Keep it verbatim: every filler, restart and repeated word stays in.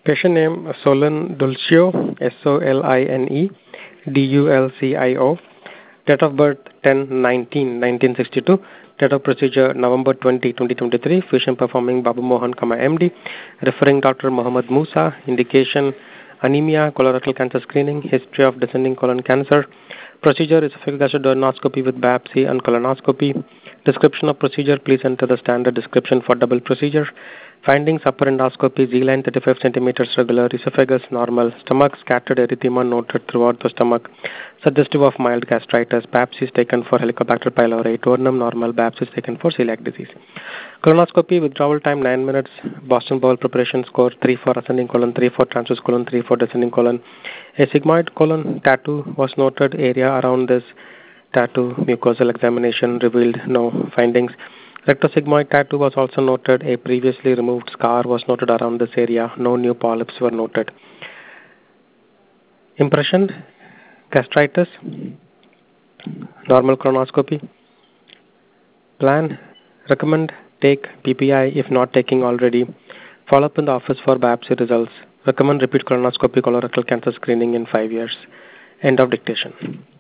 Patient name Solin Dulcio, S O L I N E D U L C I O. Date of birth ten nineteen nineteen sixty-two. Date of procedure November twentieth twenty twenty-three. Physician performing Babu Mohan, M D. Referring Doctor Mohammed Musa. Indication anemia, colorectal cancer screening, history of descending colon cancer. Procedure is gastroduodenoscopy with biopsy and colonoscopy. Description of procedure, please enter the standard description for double procedure. Findings, upper endoscopy, Z-line thirty-five centimeters regular, esophagus normal, stomach scattered erythema noted throughout the stomach, suggestive of mild gastritis. Biopsy is taken for Helicobacter pylori, tournum normal, biopsy is taken for celiac disease. Colonoscopy, withdrawal time nine minutes, Boston bowel preparation score three for ascending colon, three for transverse colon, three for descending colon. A sigmoid colon tattoo was noted, area around this tattoo, mucosal examination revealed no findings. Rectosigmoid tattoo was also noted. A previously removed scar was noted around this area. No new polyps were noted. Impression, gastritis, normal colonoscopy. Plan, recommend take P P I if not taking already. Follow up in the office for biopsy results. Recommend repeat colonoscopy colorectal cancer screening in five years. End of dictation.